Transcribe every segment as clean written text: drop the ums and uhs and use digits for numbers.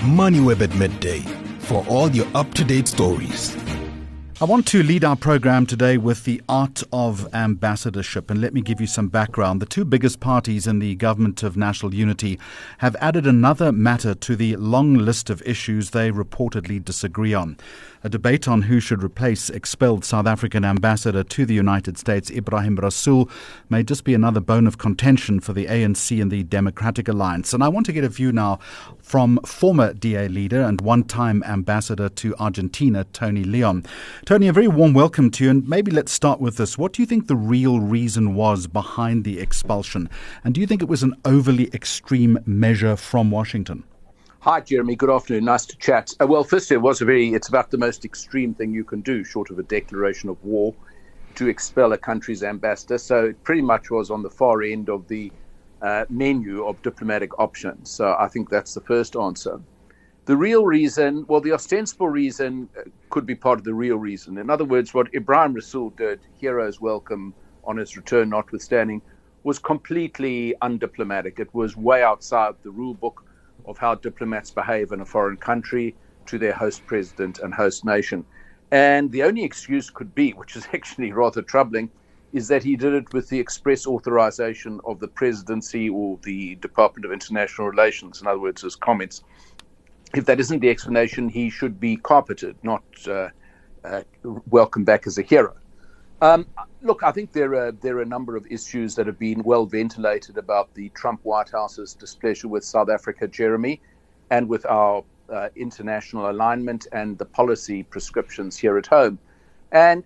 MoneyWeb at midday for all your up-to-date stories. I want to lead our program today with the art of ambassadorship, and let me give you some background. The two biggest parties in the Government of National Unity have added another matter to the long list of issues they reportedly disagree on. A debate on who should replace expelled South African ambassador to the United States, Ebrahim Rasool, may just be another bone of contention for the ANC and the Democratic Alliance. And I want to get a view now from former DA leader and one-time ambassador to Argentina, Tony Leon. Tony, a very warm welcome to you, and maybe let's start with this. What do you think the real reason was behind the expulsion? And do you think it was an overly extreme measure from Washington? Hi, Jeremy. Good afternoon. Nice to chat. Well, firstly, it's about the most extreme thing you can do, short of a declaration of war, to expel a country's ambassador. So it pretty much was on the far end of the menu of diplomatic options. So I think that's the first answer. The real reason, well, the ostensible reason could be part of the real reason. In other words, what Ebrahim Rasool did, hero's welcome on his return notwithstanding, was completely undiplomatic. It was way outside the rule book of how diplomats behave in a foreign country to their host president and host nation. And the only excuse could be, which is actually rather troubling, is that he did it with the express authorization of the presidency or the Department of International Relations. In other words, his comments. If that isn't the explanation, he should be carpeted, not welcomed back as a hero. Look, I think there are a number of issues that have been well ventilated about the Trump White House's displeasure with South Africa, Jeremy, and with our international alignment and the policy prescriptions here at home. And,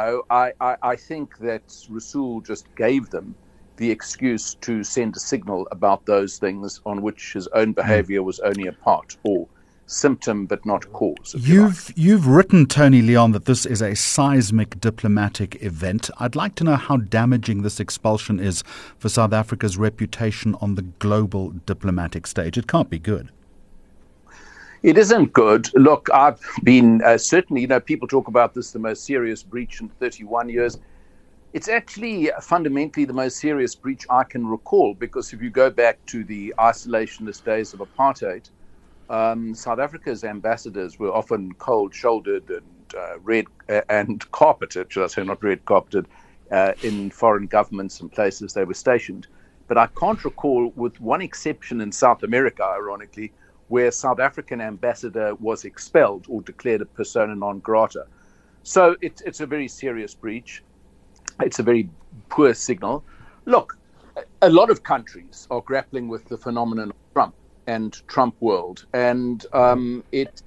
I think that Rasool just gave them the excuse to send a signal about those things on which his own behavior was only a part or symptom but not cause. You've written, Tony Leon, that this is a seismic diplomatic event. I'd like to know how damaging this expulsion is for South Africa's reputation on the global diplomatic stage. It can't be good. It isn't good. Look, I've been certainly, people talk about this, the most serious breach in 31 years. It's actually fundamentally the most serious breach I can recall, because if you go back to the isolationist days of apartheid, South Africa's ambassadors were often cold-shouldered and red and carpeted, should I say, not red carpeted, in foreign governments and places they were stationed. But I can't recall, with one exception in South America, ironically, where South African ambassador was expelled or declared a persona non grata. So it's a very serious breach. It's a very poor signal. Look, a lot of countries are grappling with the phenomenon of Trump and Trump world, and it's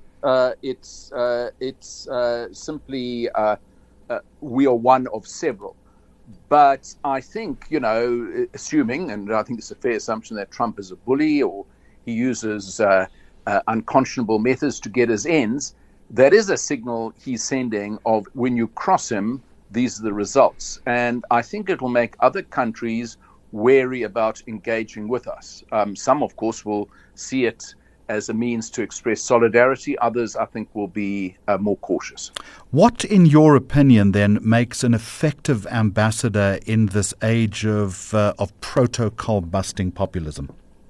simply we are one of several. But I think, assuming, and I think it's a fair assumption, that Trump is a bully or he uses unconscionable methods to get his ends, that is a signal he's sending of when you cross him, these are the results. And I think it will make other countries wary about engaging with us. Some, of course, will see it as a means to express solidarity. Others, I think, will be more cautious. What, in your opinion, then, makes an effective ambassador in this age of protocol-busting populism?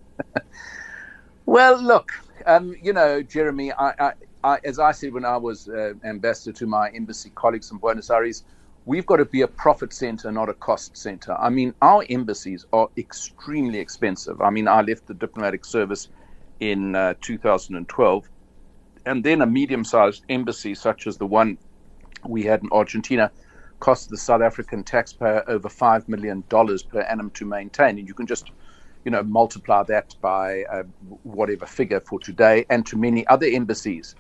Well, look, Jeremy, I, as I said when I was ambassador to my embassy colleagues in Buenos Aires, we've got to be a profit center, not a cost center. I mean, our embassies are extremely expensive. I mean, I left the diplomatic service in 2012, and then a medium-sized embassy such as the one we had in Argentina cost the South African taxpayer over $5 million per annum to maintain. And you can just, multiply that by whatever figure for today and to many other embassies.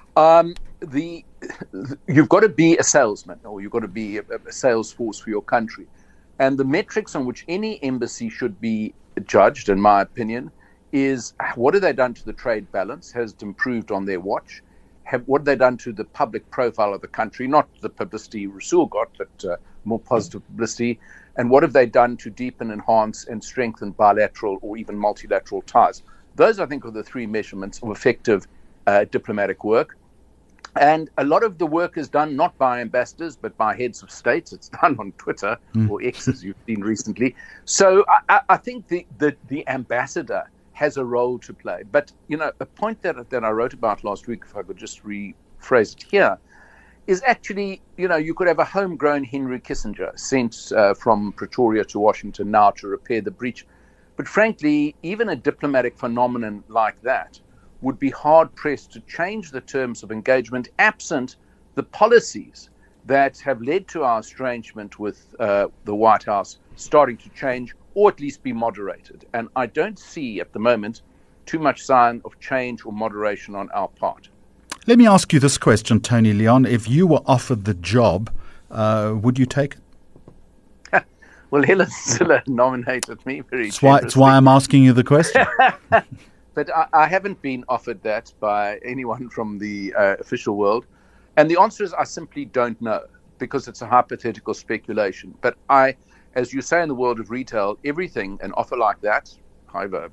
You've got to be a salesman, or you've got to be a sales force for your country. And the metrics on which any embassy should be judged, in my opinion, is what have they done to the trade balance? Has it improved on their watch? What have they done to the public profile of the country? Not the publicity Rasool got, but more positive publicity. And what have they done to deepen, enhance, and strengthen bilateral or even multilateral ties? Those, I think, are the three measurements of effective diplomatic work. And a lot of the work is done not by ambassadors, but by heads of states. It's done on Twitter or X, as you've seen recently. So I think the ambassador has a role to play. But, a point that I wrote about last week, if I could just rephrase it here, is actually, you could have a homegrown Henry Kissinger sent from Pretoria to Washington now to repair the breach. But frankly, even a diplomatic phenomenon like that would be hard-pressed to change the terms of engagement absent the policies that have led to our estrangement with the White House starting to change or at least be moderated. And I don't see at the moment too much sign of change or moderation on our part. Let me ask you this question, Tony Leon. If you were offered the job, would you take it? Well, Helen Zille nominated me very generously. It's why I'm asking you the question. But I haven't been offered that by anyone from the official world. And the answer is I simply don't know, because it's a hypothetical speculation. But as you say in the world of retail, everything, an offer like that, however,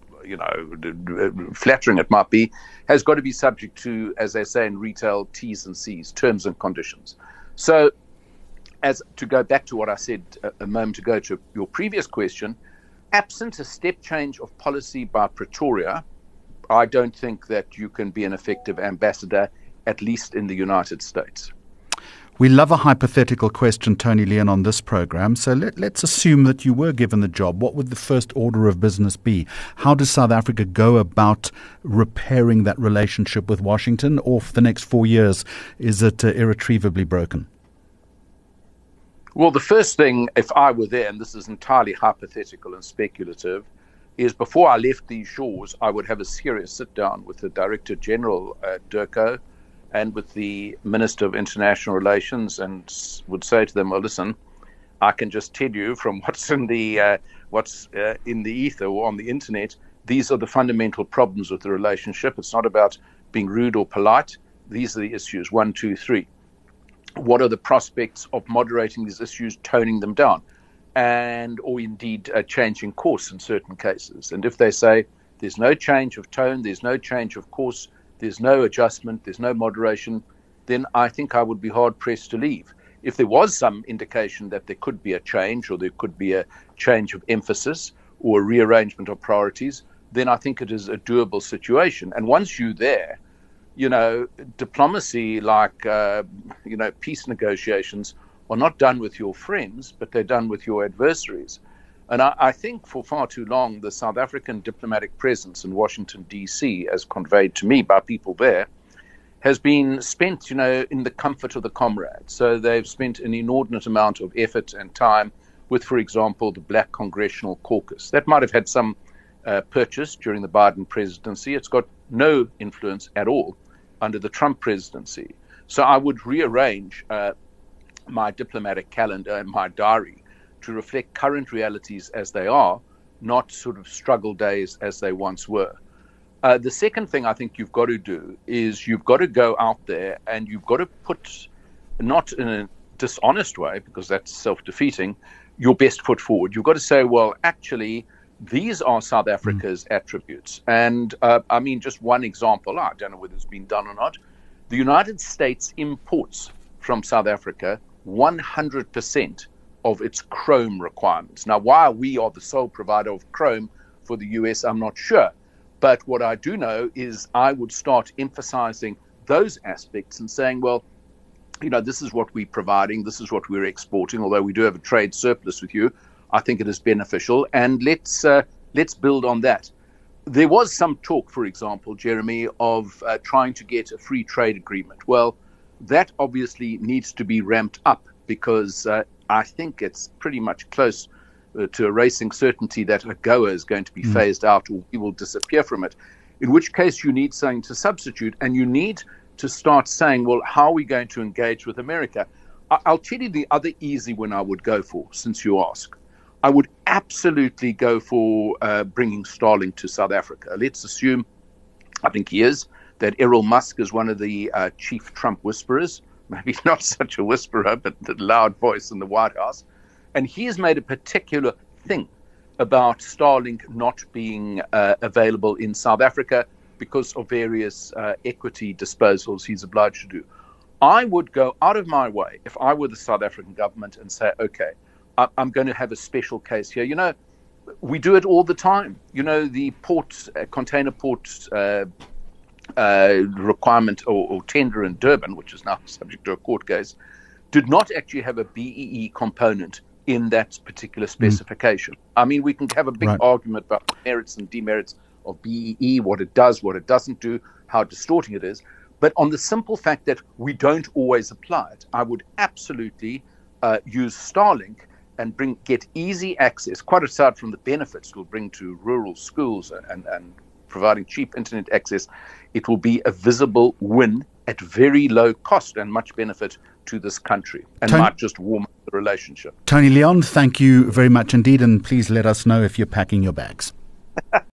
flattering it might be, has got to be subject to, as they say in retail, T's and C's, terms and conditions. So, as to go back to what I said a moment ago to your previous question, absent a step change of policy by Pretoria, I don't think that you can be an effective ambassador, at least in the United States. We love a hypothetical question, Tony Leon, on this program. So let's assume that you were given the job. What would the first order of business be? How does South Africa go about repairing that relationship with Washington? Or for the next 4 years, is it irretrievably broken? Well, the first thing, if I were there, and this is entirely hypothetical and speculative, is before I left these shores, I would have a serious sit-down with the Director General, Durko, and with the Minister of International Relations, and would say to them, well, listen, I can just tell you from what's in the ether or on the internet, these are the fundamental problems with the relationship. It's not about being rude or polite. These are the issues, 1, 2, 3. What are the prospects of moderating these issues, toning them down, or indeed changing course in certain cases? And if they say there's no change of tone, there's no change of course, there's no adjustment, there's no moderation, then I think I would be hard-pressed to leave. If there was some indication that there could be a change or there could be a change of emphasis or a rearrangement of priorities, then I think it is a doable situation. And once you're there, diplomacy, like, peace negotiations are not done with your friends, but they're done with your adversaries. And I think for far too long, the South African diplomatic presence in Washington, D.C., as conveyed to me by people there, has been spent, in the comfort of the comrades. So they've spent an inordinate amount of effort and time with, for example, the Black Congressional Caucus. That might have had some purchase during the Biden presidency. It's got no influence at all under the Trump presidency. So I would rearrange my diplomatic calendar and my diary to reflect current realities as they are, not sort of struggle days as they once were. The second thing I think you've got to do is you've got to go out there and you've got to put, not in a dishonest way, because that's self-defeating, your best foot forward. You've got to say, well, actually, these are South Africa's attributes. And just one example, I don't know whether it's been done or not. The United States imports from South Africa 100% of its chrome requirements. Now, why we are the sole provider of chrome for the US, I'm not sure. But what I do know is I would start emphasizing those aspects and saying, well, this is what we're providing, this is what we're exporting, although we do have a trade surplus with you. I think it is beneficial, and let's build on that. There was some talk, for example, Jeremy, of trying to get a free trade agreement. Well, that obviously needs to be ramped up because I think it's pretty much close to a racing certainty that AGOA is going to be phased out or we will disappear from it, in which case you need something to substitute, and you need to start saying, well, how are we going to engage with America? I'll tell you the other easy one I would go for, since you ask. I would absolutely go for bringing Starlink to South Africa. Let's assume, I think he is, that Errol Musk is one of the chief Trump whisperers, maybe not such a whisperer, but the loud voice in the White House. And he has made a particular thing about Starlink not being available in South Africa because of various equity disposals he's obliged to do. I would go out of my way if I were the South African government and say, okay, I'm going to have a special case here. We do it all the time. You know, the port, container port requirement or tender in Durban, which is now subject to a court case, did not actually have a BEE component in that particular specification. I mean, we can have a big argument about the merits and demerits of BEE, what it does, what it doesn't do, how distorting it is. But on the simple fact that we don't always apply it, I would absolutely use Starlink and get easy access, quite aside from the benefits it will bring to rural schools and providing cheap internet access. It will be a visible win at very low cost and much benefit to this country, and might just warm up the relationship. Tony Leon, thank you very much indeed, and please let us know if you're packing your bags.